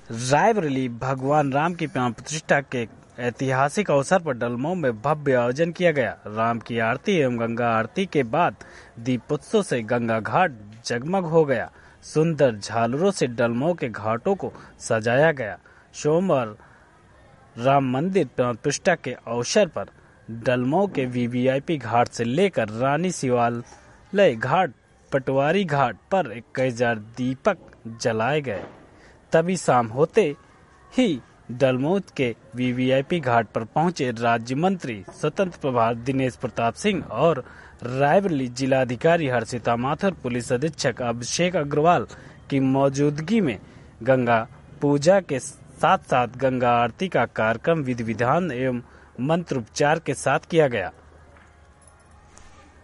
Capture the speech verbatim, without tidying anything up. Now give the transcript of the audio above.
रायबरेली भगवान राम की प्राण प्रतिष्ठा के ऐतिहासिक अवसर पर डलमऊ में भव्य आयोजन किया गया। राम की आरती एवं गंगा आरती के बाद दीपोत्सव से गंगा घाट जगमग हो गया। सुंदर झालरों से डलमऊ के घाटों को सजाया गया। सोमवार राम मंदिर प्राण प्रतिष्ठा के अवसर पर डलमऊ के वीवीआईपी घाट से लेकर रानी शिवालय घाट, पटवारी घाट पर इक्कीस हजार दीपक जलाए गए। तभी शाम होते ही डलमऊ के वीवीआईपी घाट पर पहुंचे राज्य मंत्री स्वतंत्र प्रभार दिनेश प्रताप सिंह और रायबरेली जिलाधिकारी हर्षिता माथुर, पुलिस अधीक्षक अभिषेक अग्रवाल की मौजूदगी में गंगा पूजा के साथ साथ गंगा आरती का कार्यक्रम विधि विधान एवं मंत्रोपचार के साथ किया गया।